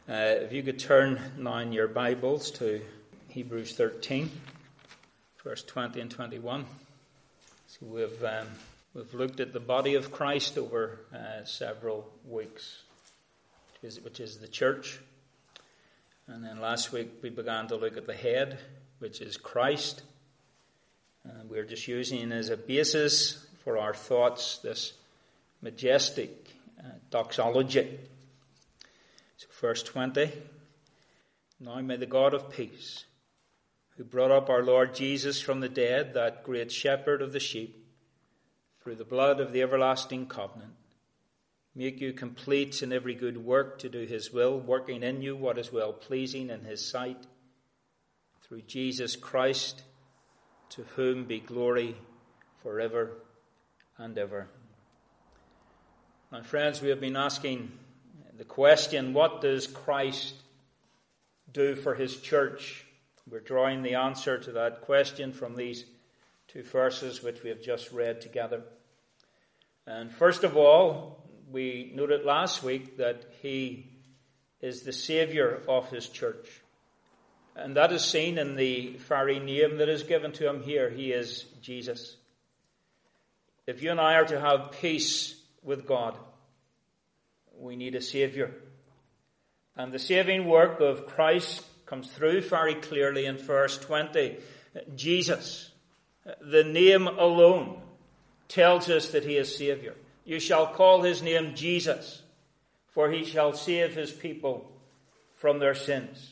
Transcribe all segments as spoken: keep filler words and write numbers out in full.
Uh, if you could turn now in your Bibles to Hebrews thirteen, verse twenty and twenty-one. So we've um, we've looked at the body of Christ over uh, several weeks, which is, which is the church. And then last week we began to look at the head, which is Christ. And we're just using as a basis for our thoughts this majestic uh, doxology. So verse twenty, now may the God of peace, who brought up our Lord Jesus from the dead, that great shepherd of the sheep, through the blood of the everlasting covenant, make you complete in every good work to do his will, working in you what is well-pleasing in his sight, through Jesus Christ, to whom be glory forever and ever. My friends, we have been asking the question, what does Christ do for his church? We're drawing the answer to that question from these two verses which we have just read together. And first of all, we noted last week that he is the Saviour of his church. And that is seen in the very name that is given to him here. He is Jesus. If you and I are to have peace with God, we need a Saviour. And the saving work of Christ comes through very clearly in verse twenty. Jesus, the name alone, tells us that he is Saviour. You shall call his name Jesus, for he shall save his people from their sins.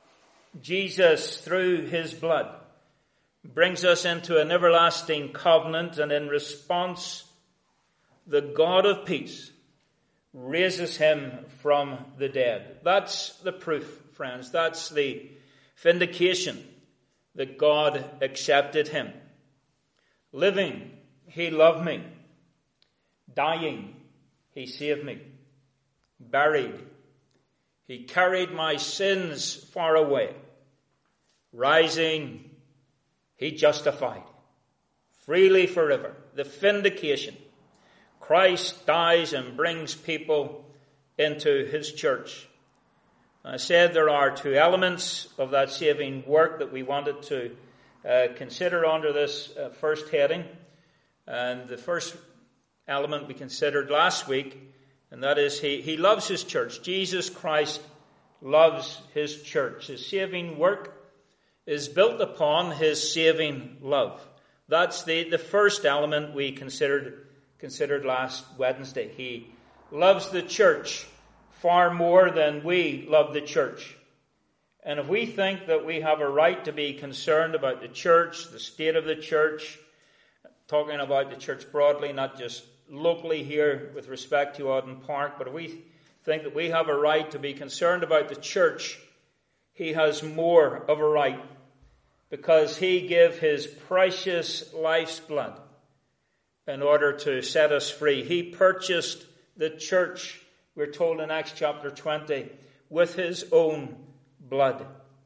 Jesus, through his blood, brings us into an everlasting covenant, and in response, the God of peace raises him from the dead. That's the proof, friends. That's the vindication that God accepted him. Living, he loved me. Dying, he saved me. Buried, he carried my sins far away. Rising, he justified. Freely forever. The vindication. Christ dies and brings people into his church. I said there are two elements of that saving work that we wanted to uh, consider under this uh, first heading. And the first element we considered last week, and that is he, he loves his church. Jesus Christ loves his church. His saving work is built upon his saving love. That's the, the first element we considered considered last Wednesday. He loves the church far more than we love the church. And if we think that we have a right to be concerned about the church, the state of the church, talking about the church broadly, not just locally here with respect to Auden Park, but if we think that we have a right to be concerned about the church, he has more of a right, because he gave his precious life's blood in order to set us free. He purchased the church, we're told in Acts chapter twenty, with his own blood.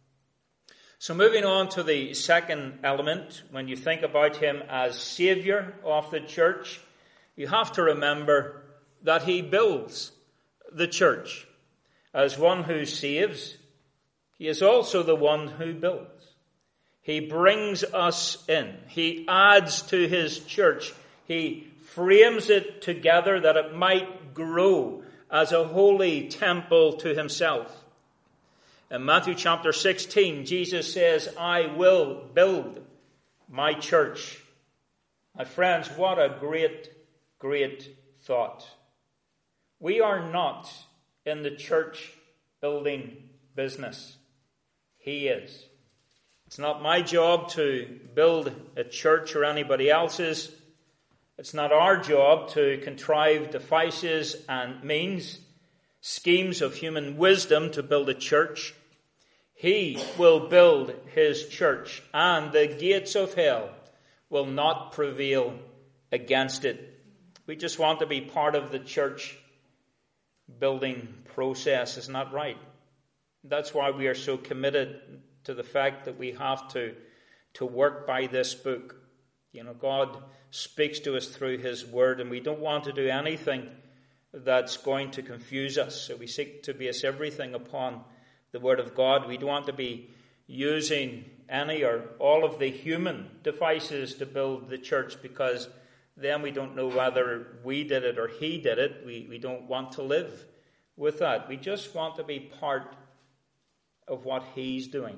So moving on to the second element, when you think about him as Saviour of the church, you have to remember that he builds the church. As one who saves, he is also the one who builds. He brings us in. He adds to his church. He frames it together that it might grow as a holy temple to himself. In Matthew chapter sixteen, Jesus says, I will build my church. My friends, what a great, great thought. We are not in the church building business. He is. It's not my job to build a church or anybody else's. It's not our job to contrive devices and means, schemes of human wisdom to build a church. He will build his church, and the gates of hell will not prevail against it. We just want to be part of the church building process. Isn't that right? That's why we are so committed to the fact that we have to, to work by this book. You know, God speaks to us through his word, and we don't want to do anything that's going to confuse us. So we seek to base everything upon the Word of God. We don't want to be using any or all of the human devices to build the church, because then we don't know whether we did it or he did it. We, we don't want to live with that. We just want to be part of what he's doing.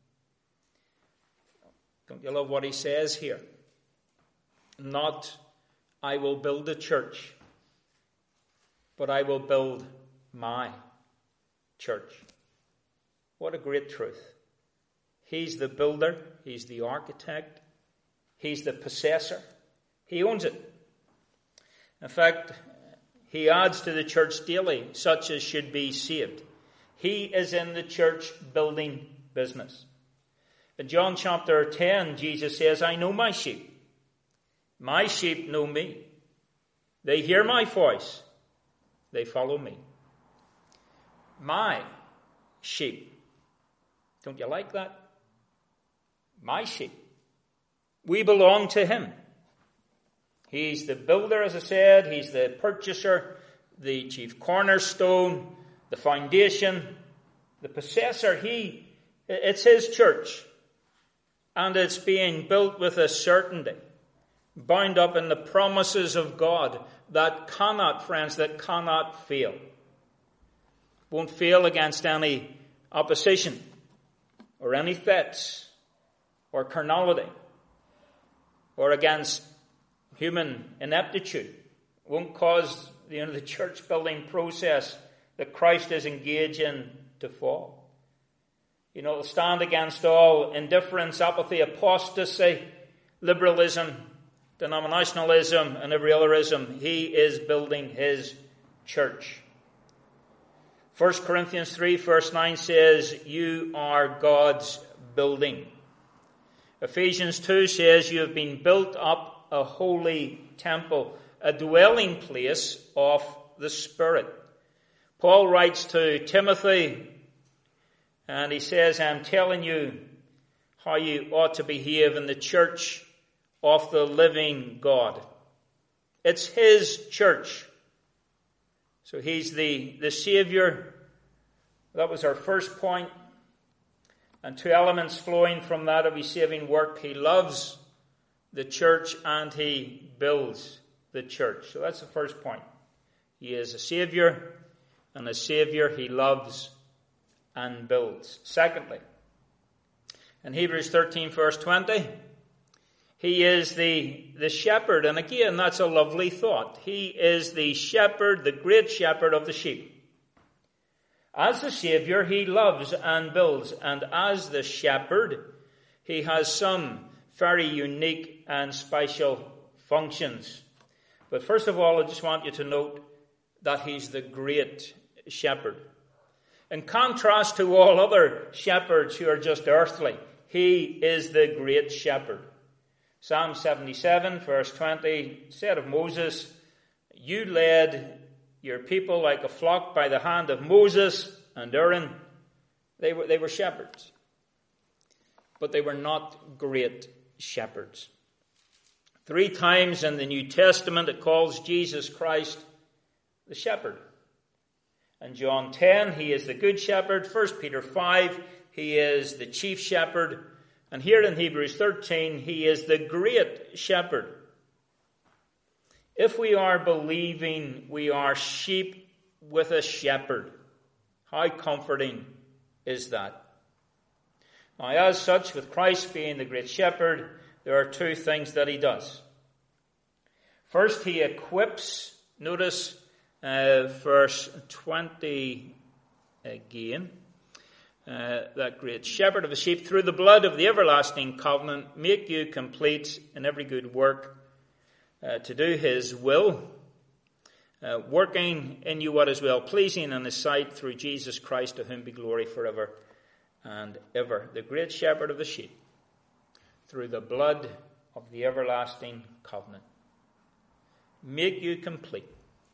Don't you love what he says here? Not, I will build a church, but I will build my church. What a great truth. He's the builder. He's the architect. He's the possessor. He owns it. In fact, he adds to the church daily such as should be saved. He is in the church building business. In John chapter ten, Jesus says, I know my sheep. My sheep know me. They hear my voice. They follow me. My sheep. Don't you like that? My sheep. We belong to him. He's the builder, as I said. He's the purchaser, the chief cornerstone, the foundation, the possessor. He, it's his church. And it's being built with a certainty, bound up in the promises of God that cannot, friends, that cannot fail. Won't fail against any opposition or any threats or carnality or against human ineptitude. Won't cause you know, the church building process that Christ is engaged in to fall. You know, it'll stand against all indifference, apathy, apostasy, liberalism, denominationalism, and every other ism. He is building his church. First Corinthians three verse nine says, you are God's building. Ephesians two says, you have been built up a holy temple, a dwelling place of the Spirit. Paul writes to Timothy, and he says, I'm telling you how you ought to behave in the church of the living God. It's his church. So he's the, the Savior. That was our first point. And two elements flowing from that of his saving work. He loves the church and he builds the church. So that's the first point. He is a Savior, and as Savior he loves and builds. Secondly, in Hebrews thirteen verse twenty, he is the, the shepherd. And again, that's a lovely thought. He is the shepherd, the great shepherd of the sheep. As the Savior, he loves and builds. And as the shepherd, he has some very unique and special functions. But first of all, I just want you to note that he's the great shepherd. In contrast to all other shepherds who are just earthly, he is the great shepherd. Psalm seventy-seven, verse twenty, said of Moses, you led your people like a flock by the hand of Moses and Aaron. They were, they were shepherds. But they were not great shepherds. Three times in the New Testament it calls Jesus Christ the shepherd. In John ten, he is the good shepherd. First Peter five, he is the chief shepherd. And here in Hebrews thirteen, he is the great shepherd. If we are believing we are sheep with a shepherd, how comforting is that? Now, as such, with Christ being the great shepherd, there are two things that he does. First, he equips, notice uh, verse twenty again, uh, that great shepherd of the sheep, through the blood of the everlasting covenant, make you complete in every good work uh, to do his will, uh, working in you what is well pleasing in his sight through Jesus Christ, to whom be glory forever and ever. The great shepherd of the sheep, through the blood of the everlasting covenant, make you complete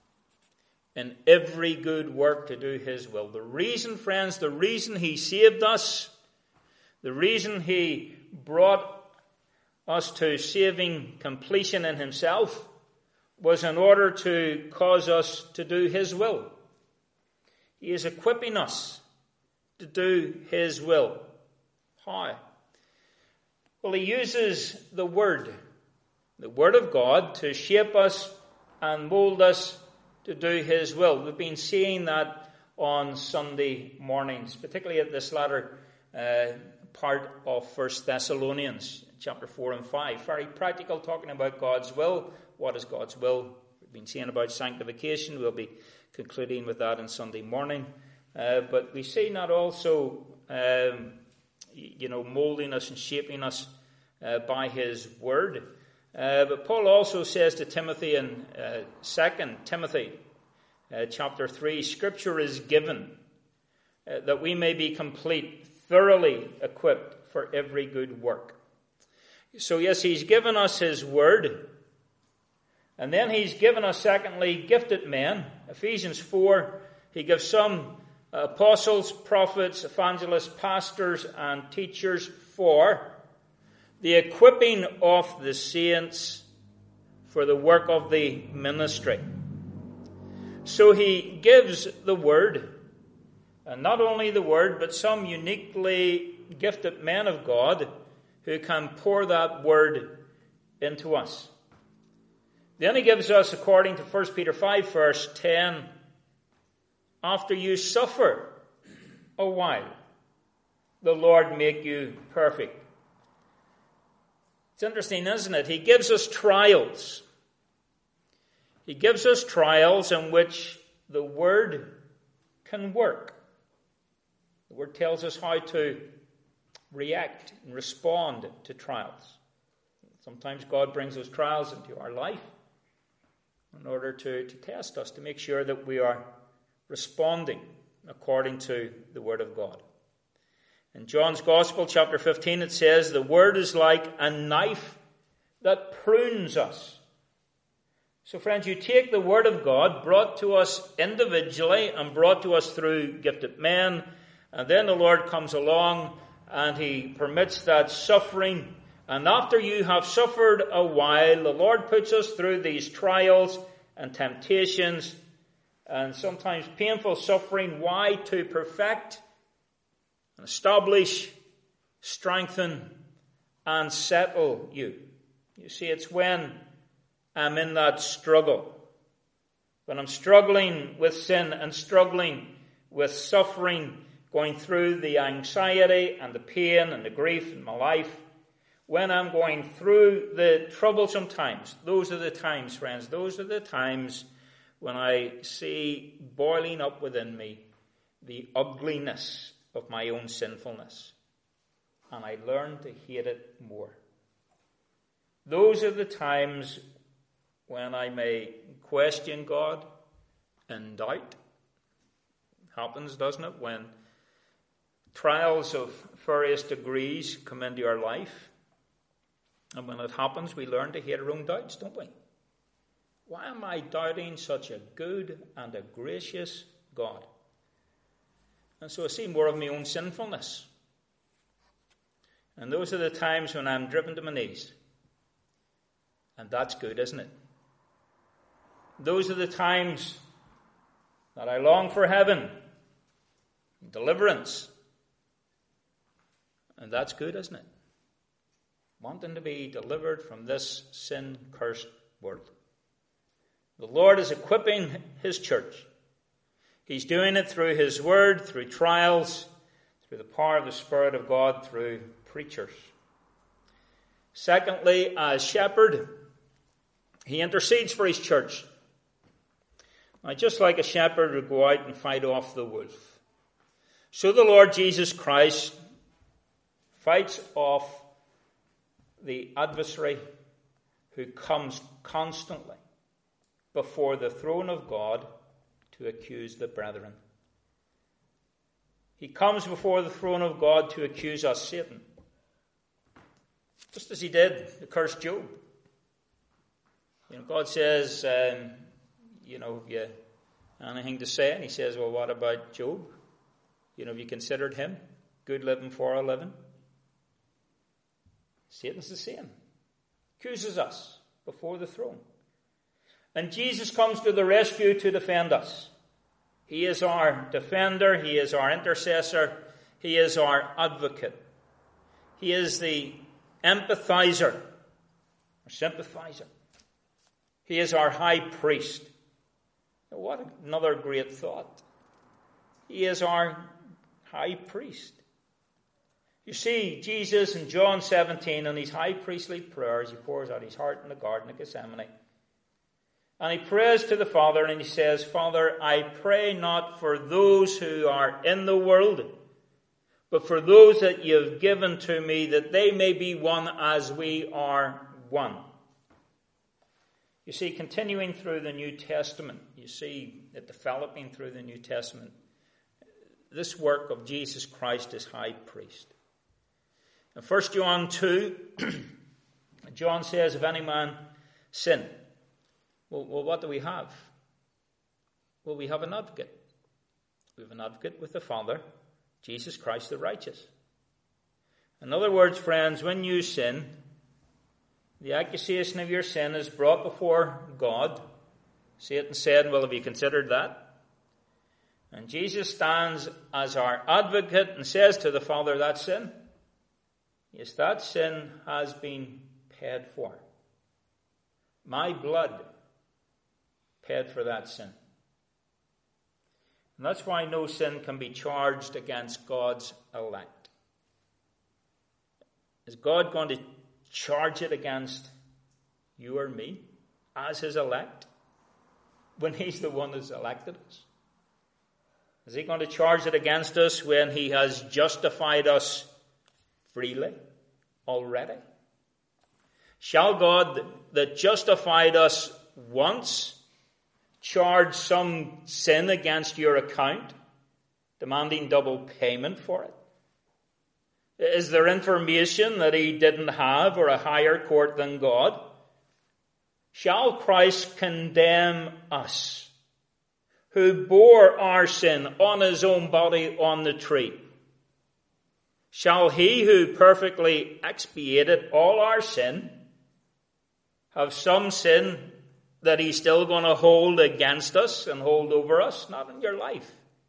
in every good work to do his will. The reason, friends, the reason he saved us, the reason he brought us to saving completion in himself, was in order to cause us to do his will. He is equipping us to do his will. How? Well, he uses the Word, the Word of God, to shape us and mold us to do his will. We've been seeing that on Sunday mornings, particularly at this latter uh, part of First Thessalonians, chapter four and five. Very practical, talking about God's will. What is God's will? We've been seeing about sanctification. We'll be concluding with that on Sunday morning. Uh, but we see that also, um, you know, molding us and shaping us uh, by his word. Uh, but Paul also says to Timothy in uh, Second Timothy uh, chapter three, Scripture is given uh, that we may be complete, thoroughly equipped for every good work. So yes, he's given us his word. And then he's given us, secondly, gifted men. Ephesians four, he gives some apostles, prophets, evangelists, pastors, and teachers for the equipping of the saints for the work of the ministry. So he gives the word, and not only the word, but some uniquely gifted men of God who can pour that word into us. Then he gives us, according to First Peter five, verse ten, after you suffer a while, the Lord make you perfect. It's interesting, isn't it? He gives us trials. He gives us trials in which the word can work. The word tells us how to react and respond to trials. Sometimes God brings those trials into our life in order to, to test us, to make sure that we are responding according to the Word of God. In John's Gospel, chapter fifteen, it says, the Word is like a knife that prunes us. So friends, you take the Word of God, brought to us individually and brought to us through gifted men, and then the Lord comes along and he permits that suffering. And after you have suffered a while, the Lord puts us through these trials and temptations and sometimes painful suffering. Why? To perfect and establish, strengthen, and settle you. You see, it's when I'm in that struggle, when I'm struggling with sin and struggling with suffering, going through the anxiety and the pain and the grief in my life, when I'm going through the troublesome times, those are the times, friends, those are the times when I see boiling up within me the ugliness of my own sinfulness, and I learn to hate it more. Those are the times when I may question God and doubt. It happens, doesn't it, when trials of various degrees come into our life. And when it happens, we learn to hate our own doubts, don't we? Why am I doubting such a good and a gracious God? And so I see more of my own sinfulness. And those are the times when I'm driven to my knees. And that's good, isn't it? Those are the times that I long for heaven, deliverance. And that's good, isn't it? Wanting to be delivered from this sin-cursed world. The Lord is equipping his church. He's doing it through his word, through trials, through the power of the Spirit of God, through preachers. Secondly, as shepherd, he intercedes for his church. Now, just like a shepherd would go out and fight off the wolf, so the Lord Jesus Christ fights off the adversary who comes constantly before the throne of God to accuse the brethren. He comes before the throne of God to accuse us, Satan, just as he did the cursed Job. You know, God says, um, you know, have you anything to say? And he says, well, what about Job? You know, have you considered him? Good living for a living. Satan's the same. Accuses us before the throne. And Jesus comes to the rescue to defend us. He is our defender. He is our intercessor. He is our advocate. He is the empathizer, or sympathizer. He is our high priest. What another great thought. He is our high priest. You see, Jesus in John seventeen, in his high priestly prayers, he pours out his heart in the Garden of Gethsemane. And he prays to the Father and he says, Father, I pray not for those who are in the world, but for those that you have given to me, that they may be one as we are one. You see, continuing through the New Testament, you see it developing through the New Testament, this work of Jesus Christ as high priest. In First John two, John says, if any man sin, well, well, what do we have? Well, we have an advocate. We have an advocate with the Father, Jesus Christ the righteous. In other words, friends, when you sin, the accusation of your sin is brought before God. Satan said, well, have you considered that? And Jesus stands as our advocate and says to the Father, that sin, yes, that sin has been paid for. My blood paid for that sin. And that's why no sin can be charged against God's elect. Is God going to charge it against you or me as his elect when he's the one who's elected us? Is he going to charge it against us when he has justified us freely already? Shall God that justified us once charge some sin against your account, demanding double payment for it? Is there information that he didn't have or a higher court than God? Shall Christ condemn us, who bore our sin on his own body on the tree? Shall he who perfectly expiated all our sin have some sin that he's still going to hold against us and hold over us? Not in your life.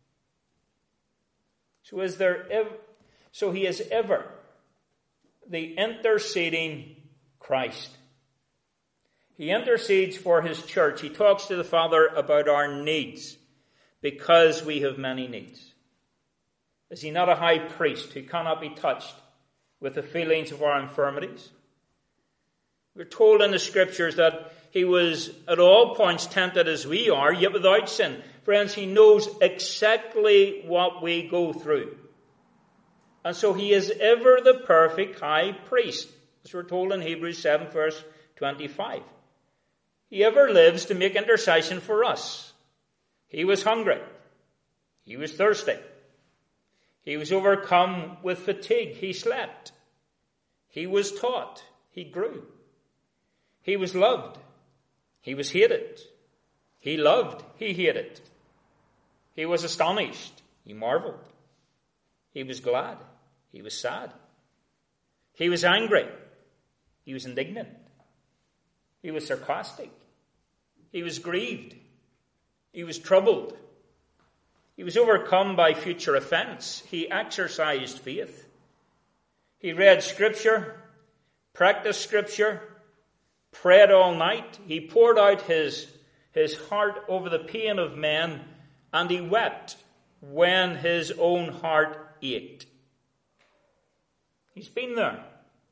So is there ever, so he is ever the interceding Christ. He intercedes for his church. He talks to the Father about our needs because we have many needs. Is he not a high priest who cannot be touched with the feelings of our infirmities? We're told in the scriptures that he was at all points tempted as we are, yet without sin. Friends, he knows exactly what we go through. And so he is ever the perfect high priest, as we're told in Hebrews seven, verse twenty-five. He ever lives to make intercession for us. He was hungry. He was thirsty. He was overcome with fatigue. He slept. He was taught. He grew. He was loved. He was hated. He loved. He hated. He was astonished. He marveled. He was glad. He was sad. He was angry. He was indignant. He was sarcastic. He was grieved. He was troubled. He was overcome by future offense. He exercised faith. He read Scripture, practiced Scripture, prayed all night. He poured out his, his heart over the pain of men, and he wept when his own heart ached. He's been there.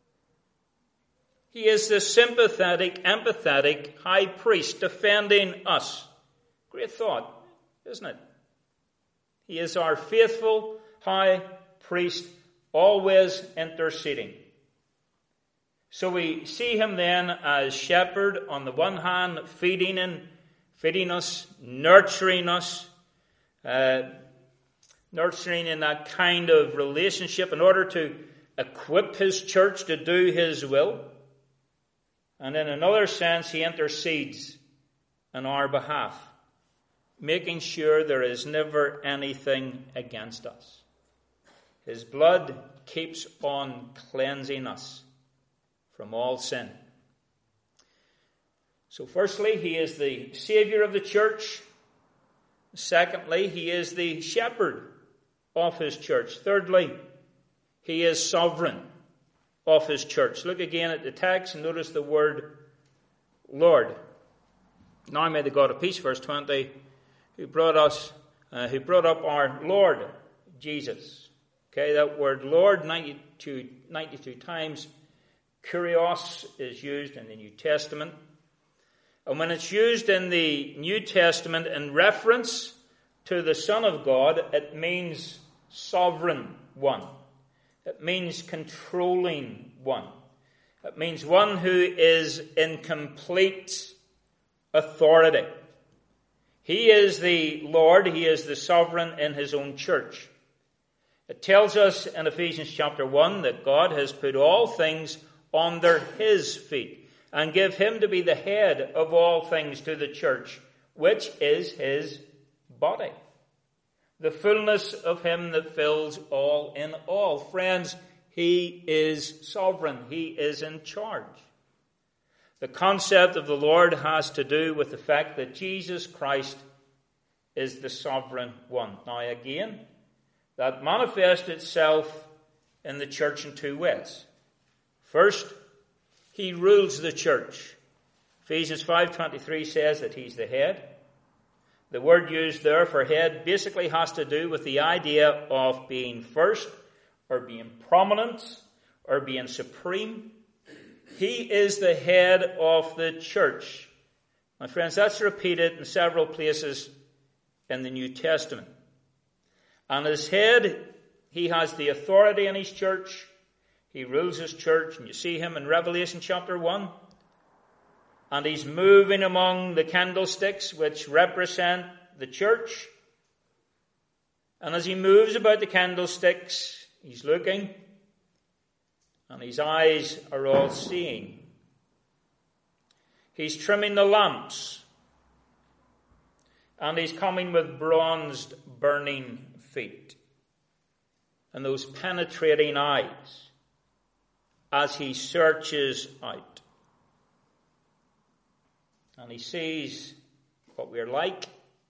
He is the sympathetic, empathetic high priest defending us. Great thought, isn't it? He is our faithful high priest, always interceding. So we see him then as shepherd, on the one hand, feeding and feeding us, nurturing us, uh, nurturing in that kind of relationship in order to equip his church to do his will. And in another sense, he intercedes on our behalf, making sure there is never anything against us. His blood keeps on cleansing us from all sin. So firstly, he is the Savior of the church. Secondly, he is the shepherd of his church. Thirdly, he is sovereign of his church. Look again at the text and notice the word Lord. Now may the God of peace, verse twenty, who brought us, uh, who brought up our Lord Jesus. Okay, that word Lord, ninety-two, ninety-two times. Kurios is used in the New Testament. And when it's used in the New Testament in reference to the Son of God, it means sovereign one. It means controlling one. It means one who is in complete authority. He is the Lord. He is the sovereign in his own church. It tells us in Ephesians chapter one that God has put all things under his feet and give him to be the head of all things to the church, which is his body. The fullness of him that fills all in all. Friends, he is sovereign. He is in charge. The concept of the Lord has to do with the fact that Jesus Christ is the sovereign one. Now again, that manifests itself in the church in two ways. First, he rules the church. Ephesians five twenty-three says that he's the head. The word used there for head basically has to do with the idea of being first or being prominent or being supreme. He is the head of the church. My friends, that's repeated in several places in the New Testament. And as head, he has the authority in his church. He rules his church, and you see him in Revelation chapter one. And he's moving among the candlesticks which represent the church. And as he moves about the candlesticks, he's looking, and his eyes are all seeing. He's trimming the lamps, and he's coming with bronzed, burning feet, and those penetrating eyes as he searches out. And he sees what we're like.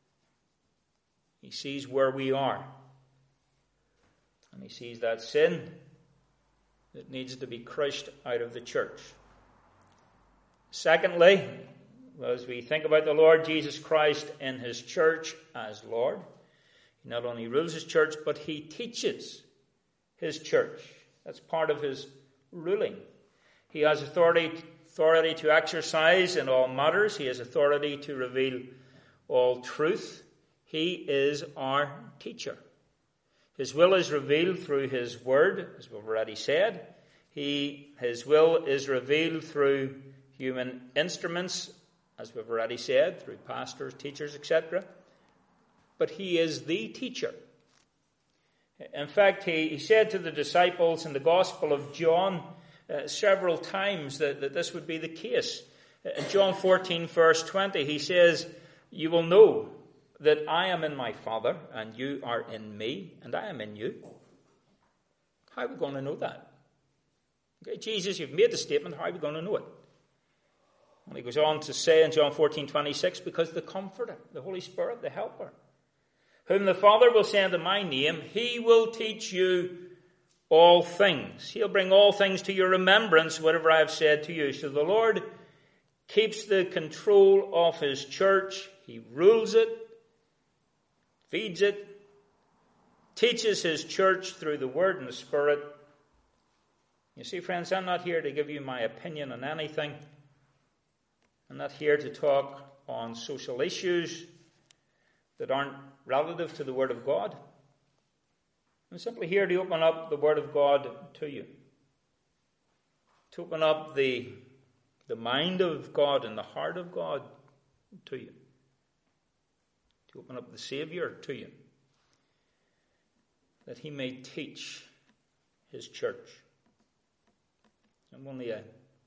He sees where we are. And he sees that sin that needs to be crushed out of the church. Secondly, as we think about the Lord Jesus Christ in his church as Lord, he not only rules his church, but he teaches his church. That's part of his ruling. He has authority, authority to exercise in all matters. He has authority to reveal all truth. He is our teacher. His will is revealed through his word, as we've already said. He, his will is revealed through human instruments, as we've already said, through pastors, teachers, et cetera. But he is the teacher. In fact, he, he said to the disciples in the Gospel of John uh, several times that, that this would be the case. In John fourteen, verse twenty, he says, "You will know that I am in my Father, and you are in me, and I am in you." How are we going to know that? Okay, Jesus, you've made the statement. How are we going to know it? And he goes on to say in John fourteen, twenty-six, because the Comforter, the Holy Spirit, the Helper, whom the Father will send in my name, he will teach you all things. He'll bring all things to your remembrance, whatever I have said to you. So the Lord keeps the control of his church. He rules it, feeds it, teaches his church through the Word and the Spirit. You see, friends, I'm not here to give you my opinion on anything. I'm not here to talk on social issues that aren't relative to the Word of God. I'm simply here to open up the Word of God to you. To open up the, the mind of God and the heart of God to you. To open up the Savior to you. That he may teach his church. I'm only a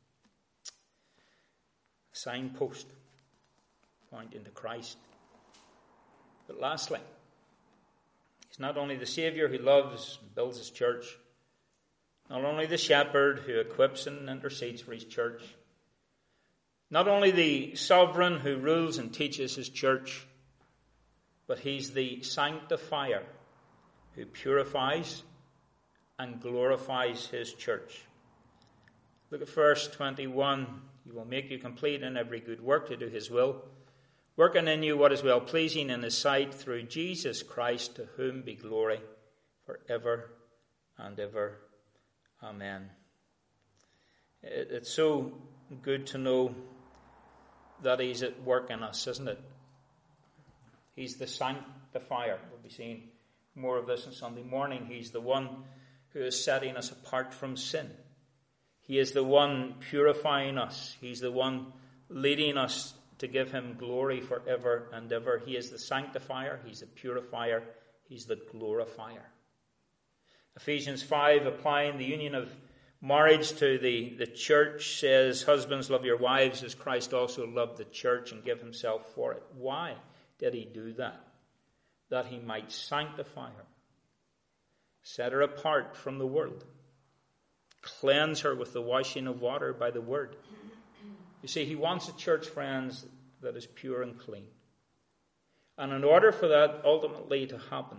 signpost pointing to Christ. But lastly, he's not only the Savior who loves and builds his church, not only the shepherd who equips and intercedes for his church, Not only the sovereign who rules and teaches his church, but he's the sanctifier who purifies and glorifies his church. Look at verse twenty-one. He will make you complete in every good work to do his will, working in you what is well-pleasing in his sight, through Jesus Christ, to whom be glory forever and ever. Amen. It's so good to know that he's at work in us, isn't it? He's the sanctifier. We'll be seeing more of this on Sunday morning. He's the one who is setting us apart from sin. He is the one purifying us. He's the one leading us to give him glory forever and ever. He is the sanctifier. He's the purifier. He's the glorifier. Ephesians five, applying the union of marriage to the, the church, says, husbands, love your wives as Christ also loved the church and gave himself for it. Why did he do that? That he might sanctify her, set her apart from the world, cleanse her with the washing of water by the word. You see, he wants a church, friends, that is pure and clean. And in order for that ultimately to happen,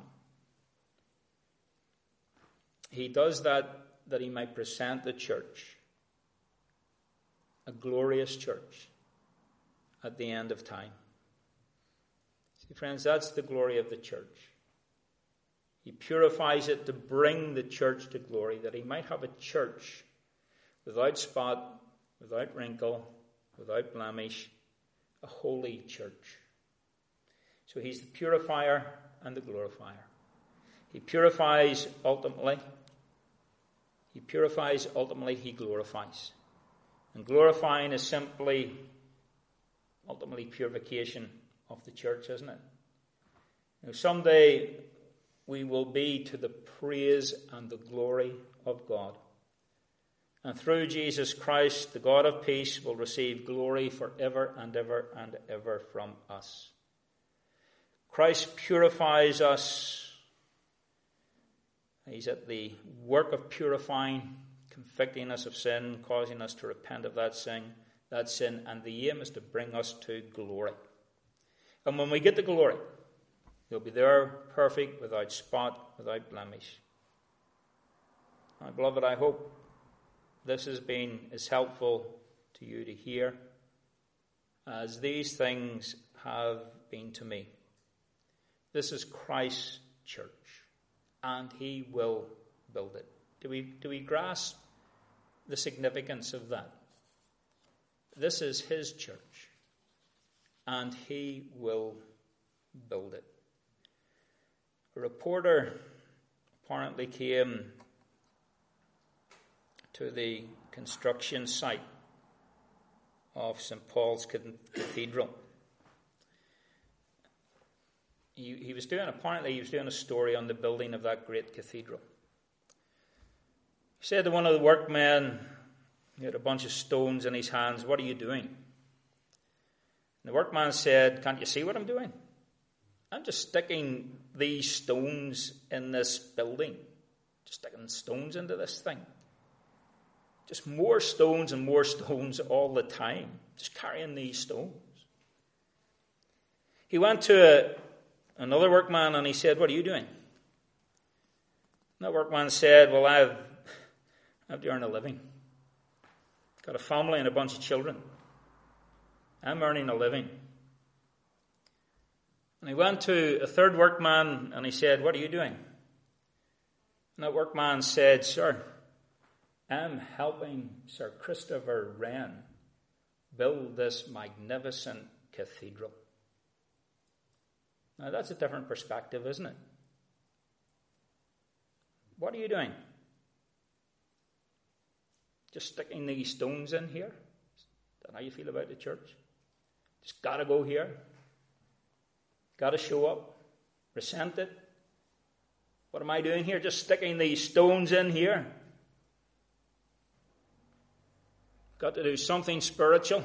he does that that he might present the church, a glorious church, at the end of time. See, friends, that's the glory of the church. He purifies it to bring the church to glory, that he might have a church without spot, without wrinkle, without blemish, a holy church. So he's the purifier and the glorifier. He purifies ultimately. He purifies, ultimately he glorifies. And glorifying is simply, ultimately, purification of the church, isn't it? Now, someday we will be to the praise and the glory of God. And through Jesus Christ, the God of peace will receive glory forever and ever and ever from us. Christ purifies us. He's at the work of purifying, convicting us of sin, causing us to repent of that sin, that sin, and the aim is to bring us to glory. And when we get to glory, he'll be there perfect, without spot, without blemish. My beloved, I hope this has been as helpful to you to hear as these things have been to me. This is Christ's church, and he will build it. Do we, do we grasp the significance of that? This is his church, and he will build it. A reporter apparently came to the construction site of Saint Paul's Cathedral. He, he was doing, apparently he was doing a story on the building of that great cathedral. He said to one of the workmen, he had a bunch of stones in his hands, "What are you doing?" And the workman said, "Can't you see what I'm doing? I'm just sticking these stones in this building. Just sticking stones into this thing. Just more stones and more stones all the time. Just carrying these stones." He went to a, another workman and he said, "What are you doing?" And that workman said, "Well, I've, I have to earn a living. Got a family and a bunch of children. I'm earning a living." And he went to a third workman and he said, "What are you doing?" And that workman said, "Sir, I'm helping Sir Christopher Wren build this magnificent cathedral." Now that's a different perspective, isn't it? What are you doing? Just sticking these stones in here? Is that how you feel about the church? Just got to go here? Got to show up? Resent it? What am I doing here? Just sticking these stones in here? Got to do something spiritual?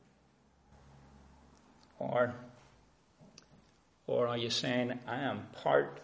Or, or are you saying, I am part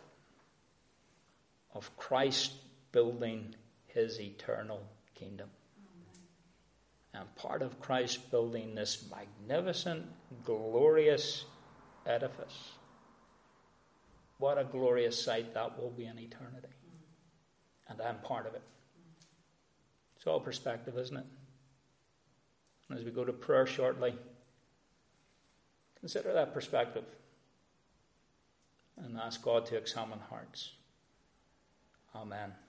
of Christ building his eternal kingdom? I'm part of Christ building this magnificent, glorious edifice. What a glorious sight that will be in eternity. And I'm part of it. It's all perspective, isn't it? And as we go to prayer shortly, consider that perspective and ask God to examine hearts. Amen.